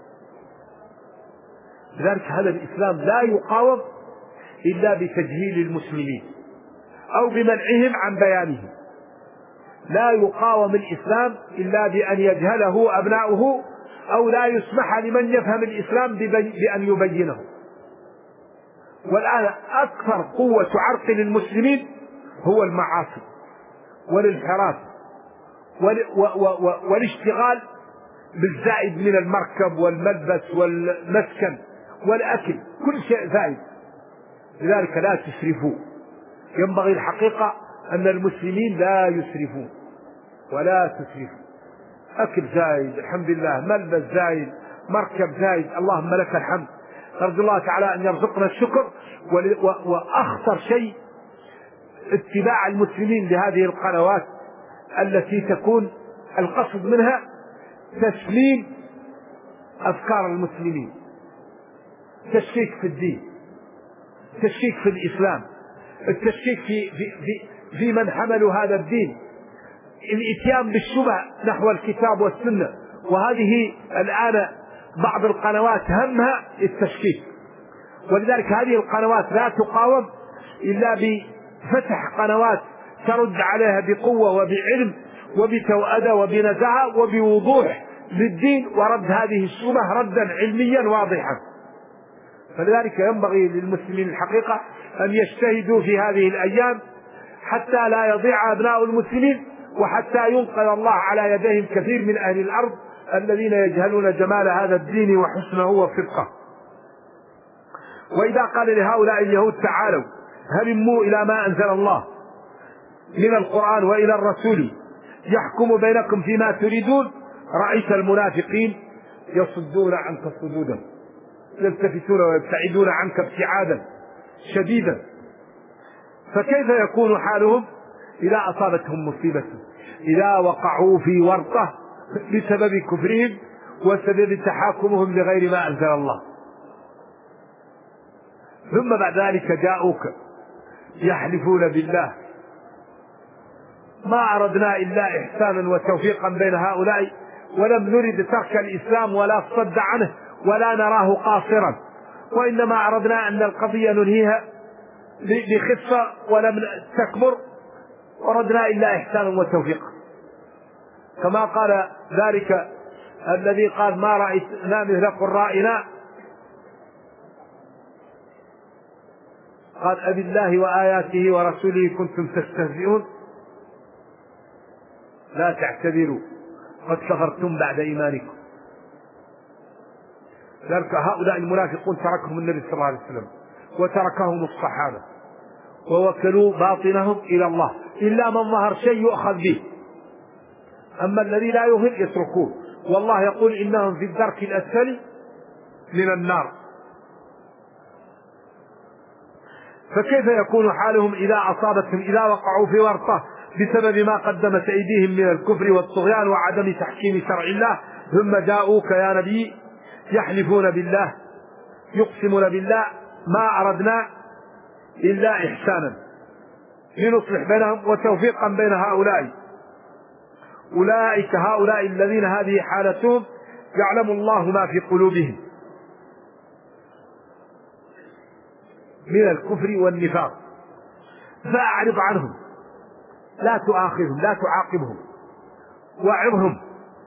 لذلك هذا الإسلام لا يقاوم إلا بتجهيل المسلمين أو بمنعهم عن بيانه. لا يقاوم الإسلام إلا بأن يجهله أبناؤه، أو لا يسمح لمن يفهم الإسلام بأن يبينه. والآن أكثر قوة تعرقل المسلمين هو المعاصي والانحراف والاشتغال بالزائد من المركب والملبس والمسكن والأكل، كل شيء زائد. لذلك لا تسرفوا. ينبغي الحقيقة أن المسلمين لا يسرفوا ولا تسرفوا. أكل زايد الحمد لله، ملبس زايد، مركب زايد، اللهم لك الحمد. نرجو الله تعالى أن يرزقنا الشكر. وأخطر شيء اتباع المسلمين لهذه القنوات التي تكون القصد منها تسليم أفكار المسلمين، تشكيك في الدين، تشكيك في الإسلام، التشكيك في من حملوا هذا الدين، الاتيان بالشبه نحو الكتاب والسنة. وهذه الآن بعض القنوات همها التشكيك، ولذلك هذه القنوات لا تقاوم إلا بفتح قنوات ترد عليها بقوة وبعلم وبتوأدة وبنزاهة وبوضوح للدين، ورد هذه الشبه ردا علميا واضحا. فلذلك ينبغي للمسلمين الحقيقة أن يجتهدوا في هذه الأيام حتى لا يضيع أبناء المسلمين، وحتى ينقذ الله على يديهم كثير من أهل الأرض الذين يجهلون جمال هذا الدين وحسنه وصدقه. وإذا قال لهؤلاء اليهود تعالوا هلموا إلى ما أنزل الله من القرآن وإلى الرسول يحكم بينكم فيما تريدون، رأيت المنافقين يصدون عنك صدودا، يلتفتون ويبتعدون عنك ابتعادا شديدا. فكيف يكون حالهم إذا أصابتهم مصيبة، إذا وقعوا في ورطة بسبب كفرهم وسبب تحاكمهم لغير ما أنزل الله، ثم بعد ذلك جاءوك يحلفون بالله ما أردنا إلا إحسانا وتوفيقا بين هؤلاء، ولم نرد ترك الإسلام ولا الصد عنه ولا نراه قاصرا، وإنما أردنا أن القضية ننهيها بخفة ولم تكبر، وردنا إلا إحسانا وتوفيقا. كما قال ذلك الذي قال ما رأينا مثل قرائنا، قال أبي الله وآياته ورسوله كنتم تستهزئون لا تعتذروا قد كفرتم بعد إيمانكم. ذلك هؤلاء المنافقون تركهم النبي صلى الله عليه وسلم وتركهم الصحابة ووكلوا باطنهم إلى الله، إلا من ظهر شيء يؤخذ به، أما الذي لا يظهر يتركوه. والله يقول إنهم في الدرك الأسفل من النار. فكيف يكون حالهم إذا أصابتهم، إذا وقعوا في ورطة بسبب ما قدمت أيديهم من الكفر والطغيان وعدم تحكيم شرع الله، ثم جاءوك يا نبي يحلفون بالله يقسمون بالله ما أردنا إلا إحسانا لنصلح بينهم وتوفيقا بين هؤلاء. أولئك هؤلاء الذين هذه حالتهم يعلم الله ما في قلوبهم من الكفر والنفاق، فأعرض عنهم، لا تؤاخذهم لا تعاقبهم، وأعظهم،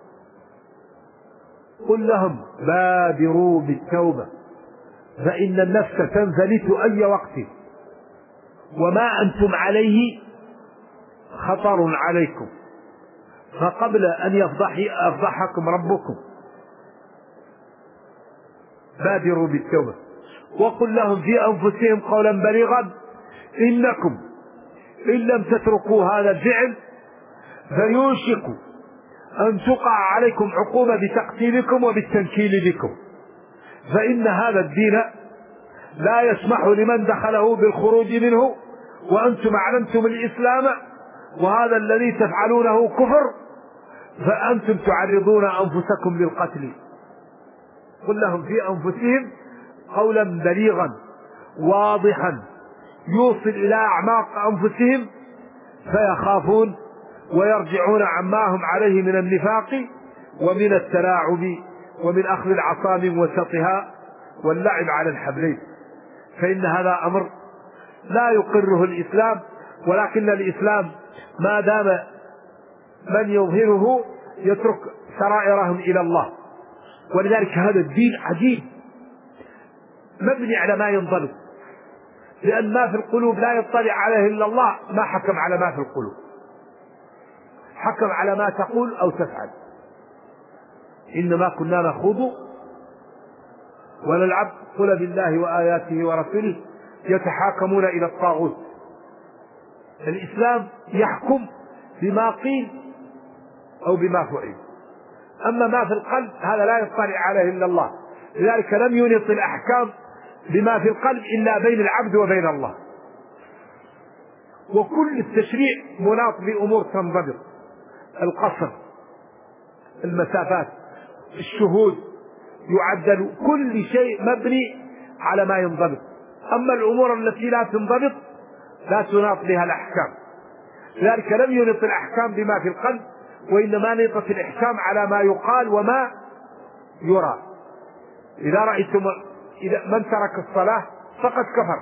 قل لهم بادروا بالتوبة فإن النفس تنفلت أي وقت وما أنتم عليه خطر عليكم، فقبل أن يفضحكم ربكم بادروا بالتوبة. وقل لهم في أنفسهم قولا بليغا إنكم إن لم تتركوا هذا الفعل فيوشك أن تقع عليكم عقوبة بتقتيلكم وبالتنكيل بكم، فإن هذا الدين لا يسمح لمن دخله بالخروج منه، وأنتم أعلنتم الإسلام وهذا الذي تفعلونه كفر، فأنتم تعرضون أنفسكم للقتل. قل لهم في أنفسهم قولا بليغا واضحا يوصل إلى أعماق أنفسهم فيخافون ويرجعون عما هم عليه من النفاق ومن التلاعب ومن أخذ العصا من وسطها واللعب على الحبلين. فإن هذا أمر لا يقره الإسلام، ولكن الإسلام ما دام من يظهره يترك سرائرهم إلى الله. ولذلك هذا الدين عجيب مبني على ما ينضبط، لأن ما في القلوب لا يطلع عليه إلا الله، ما حكم على ما في القلوب. حكم على ما تقول أو تفعل. إنما كنا نخوض ونلعب، قل بالله وآياته ورسوله يتحاكمون إلى الطاغوت. الإسلام يحكم بما قيل أو بما فعل، أما ما في القلب هذا لا يطلع عليه إلا الله. لذلك لم ينط الأحكام بما في القلب إلا بين العبد وبين الله. وكل التشريع مناط بأمور تنضبط: القصر، المسافات، الشهود، يعدل، كل شيء مبني على ما ينضبط. أما الأمور التي لا تنضبط لا تناط بها الأحكام. لذلك لم ينط الأحكام بما في القلب، وإنما نطت الأحكام على ما يقال وما يرى. إذا رأيتم من ترك الصلاة فقد كفر،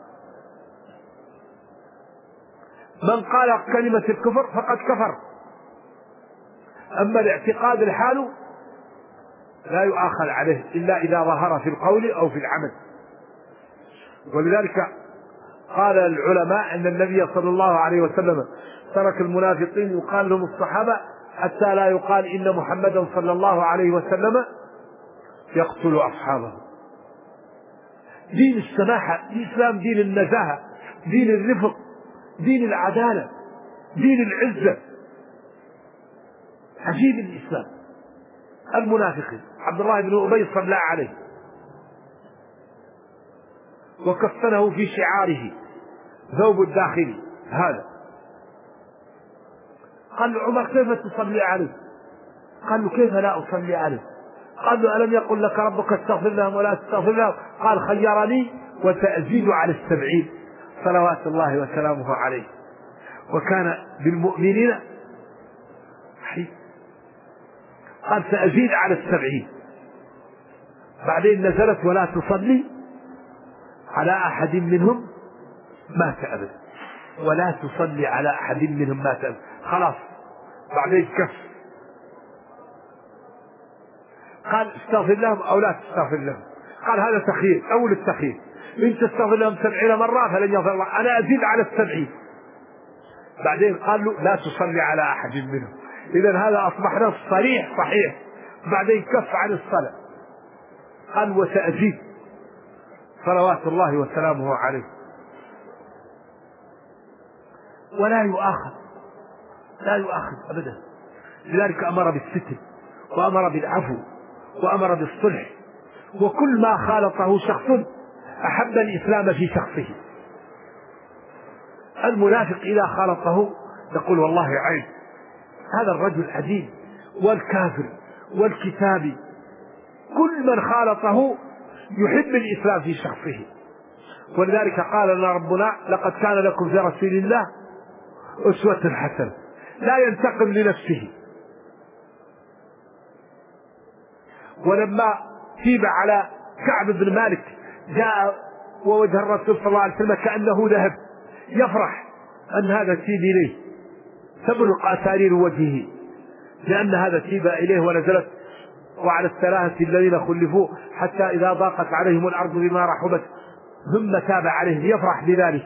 من قال كلمة الكفر فقد كفر. أما الاعتقاد الحال لا يؤاخذ عليه إلا إذا ظهر في القول أو في العمل. ولذلك قال العلماء أن النبي صلى الله عليه وسلم ترك المنافقين يقال لهم الصحابة حتى لا يقال إن محمدا صلى الله عليه وسلم يقتل أصحابه. دين السماحة، الإسلام دين النزاهة، دين الرفق، دين العدالة، دين العزة. عجيب الإسلام. المنافقين عبد الله بن أبي صلى عليه وكفنه في شعاره ثوب الداخلي هذا. قال له عمر كيف تصلي عليه؟ قال له كيف لا أصلي عليه؟ قال له ألم يقل لك ربك استغفر لهم ولا تستغفر لهم؟ قال خيرني وتأزيد على 70 صلوات الله وسلامه عليه. وكان بالمؤمنين قال سأزيد على 70. بعدين نزلت ولا تصلي على أحد منهم مات أبدا، ولا تصلي على أحد منهم مات أبدا. خلاص بعدين كف. قال استغفر لهم أو لا تستغفر لهم؟ قال هذا تخيير، أول التخيير، إن تستغفر لهم 70 مرة فلن يغفر الله، أنا أزيد على 70. بعدين قال له لا تصلي على أحد منهم. إذن هذا أصبح نص صريح صحيح. بعدين كف عن الصلاة، قال وسأزيد صلوات الله وسلامه عليه. ولا يؤاخذ، لا يؤاخذ أبدا. لذلك أمر بالستر وأمر بالعفو وأمر بالصلح. وكل ما خالطه شخص أحب الإسلام في شخصه. المنافق إذا خالطه يقول والله عيب هذا الرجل عجيب، والكافر والكتابي كل من خالطه يحب الإسلام في شخصه. ولذلك قال لنا ربنا لقد كان لكم في رسول الله أسوة حسنة، لا ينتقم لنفسه. ولما تيب على كعب بن مالك جاء ووجه الرسول صلى الله عليه وسلم كأنه ذهب، يفرح أن هذا تيب إليه، تبرق أسارير وجهه لأن هذا تيب إليه. ونزلت وعلى الثلاثة الذين خلفوا حتى إذا ضاقت عليهم الأرض بما رحبت ثم تاب عليهم، يفرح بذلك.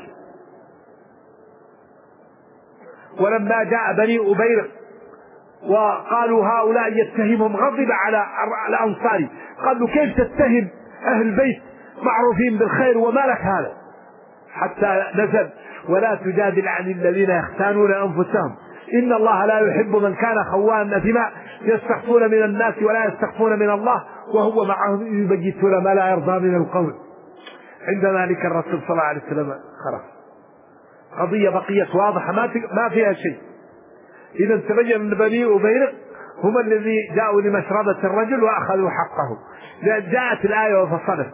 ولما جاء بني أبير وقالوا هؤلاء يتهمهم غضب على الأنصاري، قالوا كيف تتهم أهل البيت معروفين بالخير وما لك هذا؟ حتى نزل ولا تجادل عن الذين يختانون أنفسهم إن الله لا يحب من كان خوانا أثما يستخفون من الناس ولا يستخفون من الله وهو معهم يبيتون ما لا يرضى من القول. عند ذلك الرسول صلى الله عليه وسلم خرج. قضية بقيت واضحة ما فيها شيء. إذا تبين أن بني أبيرق هم الذي جاءوا لمشربة الرجل وأخذوا حقه. جاءت الآية وفصلت.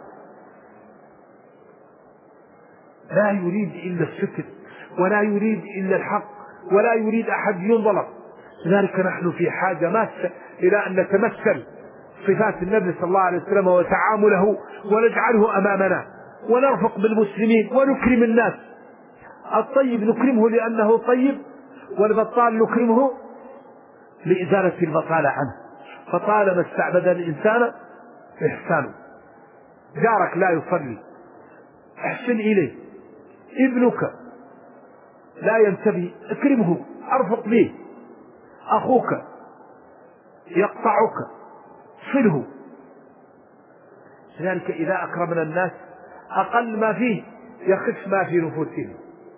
لا يريد إلا الستر ولا يريد إلا الحق ولا يريد أحد ينظلم. لذلك نحن في حاجة ماسة إلى أن نتمثل صفات النبي صلى الله عليه وسلم وتعامله ونجعله أمامنا ونرفق بالمسلمين ونكرم الناس. الطيب نكرمه لأنه طيب، والبطال نكرمه لإزالة البطالة عنه. فطالما استعبد الإنسان إحسانه. جارك لا يصلي احسن إليه، ابنك لا ينتبه اكرمه ارفق به، أخوك يقطعك صله. لذلك إذا أكرمنا الناس أقل ما فيه يخف ما في نفوسهم.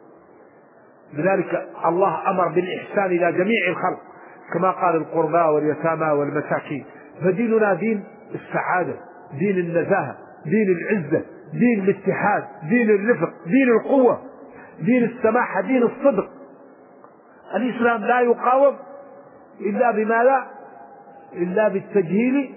لذلك الله أمر بالإحسان إلى جميع الخلق كما قال القربى واليتامى والمساكين. فديننا دين السعادة، دين النزاهة، دين العزة، دين الاتحاد، دين الرفق، دين القوة، دين السماحة، دين الصدق. الإسلام لا يقاوم إلا بماذا؟ إلا بالتجهيل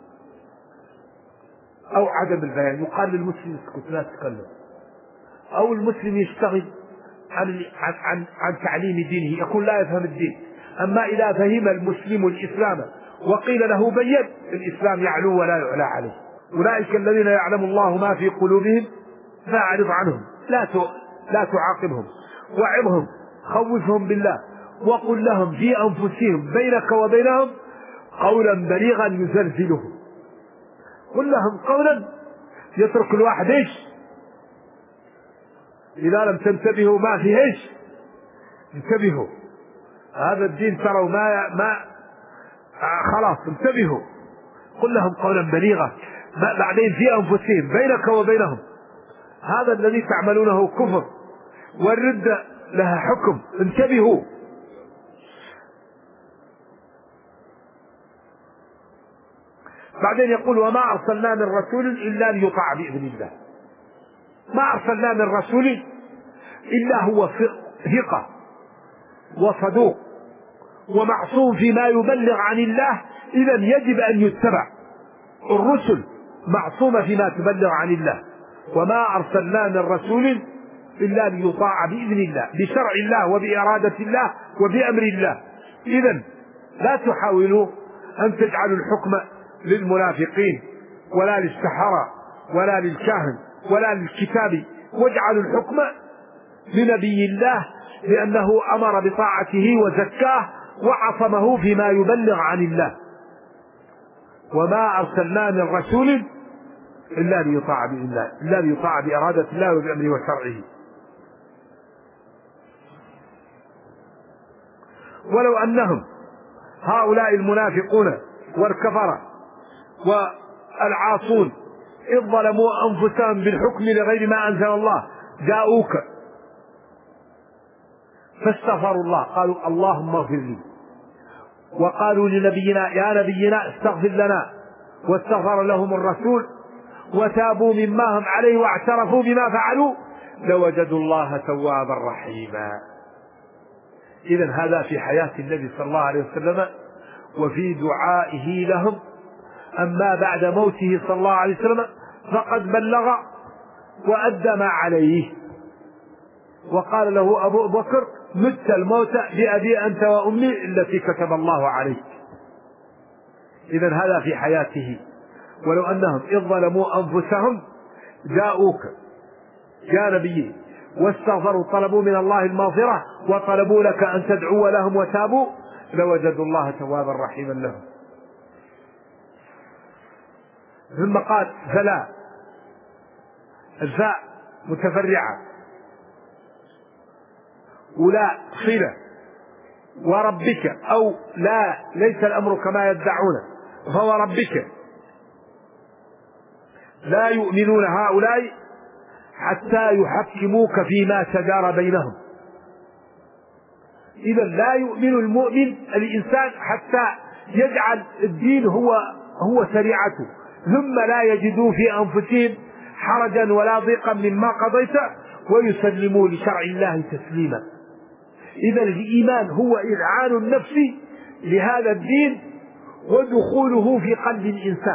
أو عدم البيان. يقال للمسلم اسكت لا تتكلم، أو المسلم يشتغل عن تعليم دينه، يكون لا يفهم الدين. أما إذا فهم المسلم الإسلام وقيل له بين، الإسلام يعلو ولا يعلى عليه. أولئك الذين يعلم الله ما في قلوبهم فأعرض عنهم، لا تعاقبهم، وعظهم، خوفهم بالله، وقل لهم في أنفسهم بينك وبينهم قولا بليغا يزلزلهم. قل لهم قولا يترك الواحد ايش؟ إذا لم تنتبهوا ما في ايش؟ انتبهوا، هذا الدين تروا ما خلاص انتبهوا. قل لهم قولا بليغا، بعدين في أنفسهم بينك وبينهم هذا الذي تعملونه كفر، والردة لها حكم، انتبهوا. بعدين يقول وما أرسلنا من رسول إلا ليطاع بإذن الله. ما أرسلنا من رسول إلا هو ثقة وصدوق ومعصوم فيما يبلغ عن الله، إذا يجب أن يتبع. الرسل معصومة فيما تبلغ عن الله. وما أرسلنا من رسول إلا ليطاع بإذن الله، بشرع الله وبإرادة الله وبأمر الله. إذا لا تحاولوا أن تجعلوا الحكم للمنافقين ولا للسحرة ولا للكاهن ولا للكتاب، واجعلوا الحكم لنبي الله، لأنه أمر بطاعته وزكاه وعصمه فيما يبلغ عن الله. وما أرسلنا من رسول إلا ليطاع بإذن الله، إلا ليطاع بإرادة الله وبأمره وشرعه. ولو أنهم هؤلاء المنافقون والكفرة والعاصون إذ ظلموا أنفسهم بالحكم لغير ما أنزل الله جاءوك فاستغفروا الله، قالوا اللهم اغفر لي، وقالوا لنبينا يا نبينا استغفر لنا، واستغفر لهم الرسول وتابوا مما هم عليه واعترفوا بما فعلوا لوجدوا الله توابا رحيما. إذن هذا في حياة النبي صلى الله عليه وسلم وفي دعائه لهم. أما بعد موته صلى الله عليه وسلم فقد بلغ وأدى ما عليه، وقال له أبو بكر مت الموت بأبي أنت وأمي التي كتب الله عليك. إذن هذا في حياته. ولو أنهم إذ ظلموا أنفسهم جاءوك يا نبي واستغفروا، طلبوا من الله المغفرة وطلبوا لك أن تدعو لهم وتابوا لوجدوا الله توابا رحيما لهم. ثم قال فلا، الفاء متفرعة، ولا صلة، وربك أو لا ليس الأمر كما يدعون، فوربك لا يؤمنون هؤلاء حتى يحكموك فيما شجر بينهم. إذا لا يؤمن المؤمن الإنسان حتى يجعل الدين هو شريعته، ثم لا يجدوا في أنفسهم حرجا ولا ضيقا مما قضيت ويسلموا لشرع الله تسليما. إذا الإيمان هو إذعان النفس لهذا الدين ودخوله في قلب الإنسان.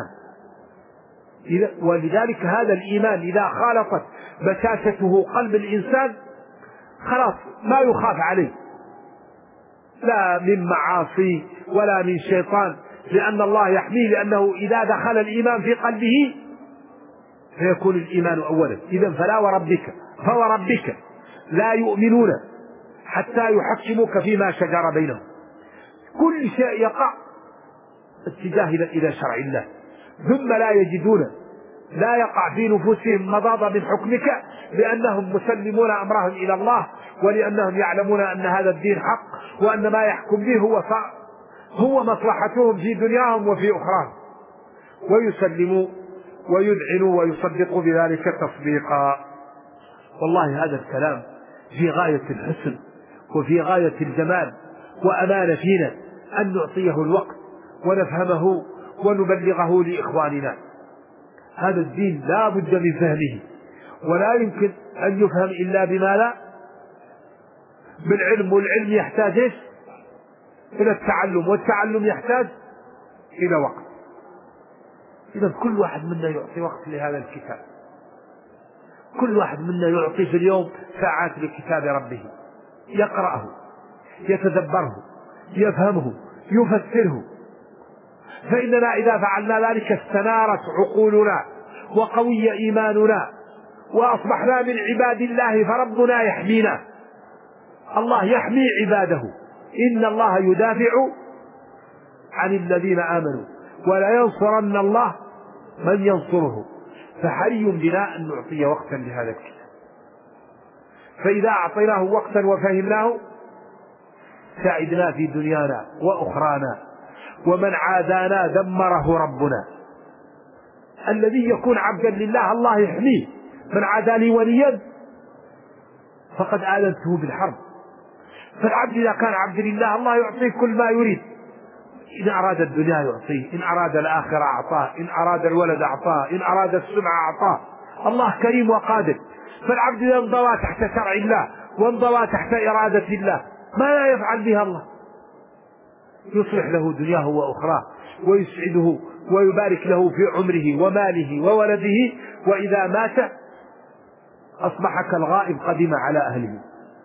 ولذلك هذا الإيمان إذا خالطت بشاشته قلب الإنسان خلاص ما يخاف عليه لا من معاصي ولا من شيطان، لأن الله يحميه، لأنه إذا دخل الإيمان في قلبه فيكون الإيمان أولا. إذن فلا وربك، فوربك لا يؤمنون حتى يحكموك فيما شجر بينهم. كل شيء يقع اتجاه إلى شرع الله، ثم لا يجدون لا يقع في نفوسهم مضاضة من حكمك، لأنهم مسلمون أمرهم إلى الله، ولأنهم يعلمون أن هذا الدين حق، وأن ما يحكم به هو مصلحتهم في دنياهم وفي أخراهم، ويسلموا ويذعنوا ويصدقوا بذلك تصديقا. والله هذا الكلام في غاية الحسن وفي غاية الجمال، وأمان فينا أن نعطيه الوقت ونفهمه ونبلغه لإخواننا. هذا الدين لا بد من فهمه، ولا يمكن أن يفهم إلا بما لا بالعلم، والعلم يحتاج إلى التعلم، والتعلم يحتاج إلى وقت. إذا كل واحد منا يعطي وقت لهذا الكتاب، كل واحد منا يعطي في اليوم ساعات لكتاب ربه، يقرأه، يتدبره، يفهمه، يفسره. فإننا إذا فعلنا ذلك استنارت عقولنا وقوي إيماننا، وأصبحنا من عباد الله، فربنا يحمينا. الله يحمي عباده، إن الله يدافع عن الذين آمنوا ولا ينصرن الله من ينصره. فحري بنا أن نعطي وقتا لهذا الكتاب، فإذا أعطيناه وقتا وفهمناه ساعدنا في دنيانا وأخرانا. ومن عادانا دمره ربنا. الذي يكون عبدا لله الله يحميه. من عادى لي وليا فقد آذنته بالحرب. فالعبد إذا كان عبد لله الله يعطيه كل ما يريد. إن أراد الدنيا يعطيه، إن أراد الآخرة أعطاه، إن أراد الولد أعطاه، إن أراد السمعة أعطاه. الله كريم وقادر. فالعبد إذا انضوى تحت شرع الله وانضوى تحت إرادة الله ما لا يفعل بها الله؟ يصلح له دنياه وأخراه، ويسعده ويبارك له في عمره وماله وولده. وإذا مات أصبح كالغائب قدم على أهله.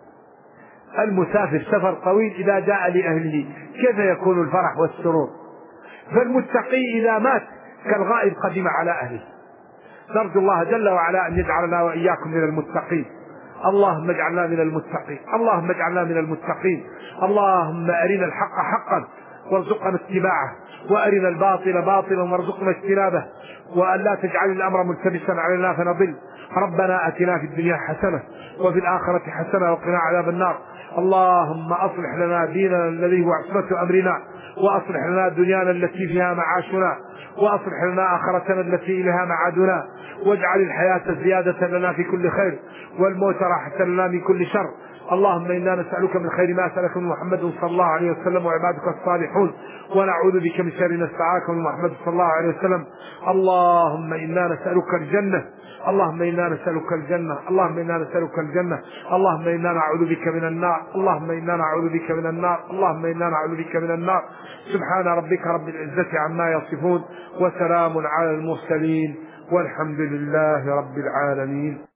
المسافر سفر طويل إذا جاء لأهله كيف يكون الفرح والسرور؟ فالمتقي إذا مات كالغائب قدم على أهله. نرجو الله جل وعلا أن يجعلنا وإياكم من المتقين. اللهم اجعلنا من المتقين، اللهم اجعلنا من المتقين. اللهم أرنا الحق حقا وارزقنا اتباعه، وأرنا الباطل باطلا وارزقنا اجتنابه، وأن لا تجعل الأمر ملتبسا علينا فنضل. ربنا آتنا في الدنيا حسنة وفي الآخرة حسنة وقنا عذاب النار. اللهم أصلح لنا ديننا الذي هو عصمة أمرنا، وأصلح لنا دنيانا التي فيها معاشنا، وأصلح لنا آخرتنا التي إليها معادنا، واجعل الحياة زيادة لنا في كل خير والموت راحة لنا من كل شر. اللهم إنا نسألك من خير ما سألك من محمد صلى الله عليه وسلم وعبادك الصالحون، ونعوذ بك من شر ما استعاذك من محمد صلى الله عليه وسلم. اللهم إنا نسألك الجنة، اللهم إنا نسألك الجنة، اللهم إنا نسألك الجنة، اللهم إنا نعوذ بك من النار، اللهم إنا نعوذ بك من النار، اللهم إنا نعوذ بك من النار. سبحان ربك رب العزة عما يصفون، وسلام على المرسلين، والحمد لله رب العالمين.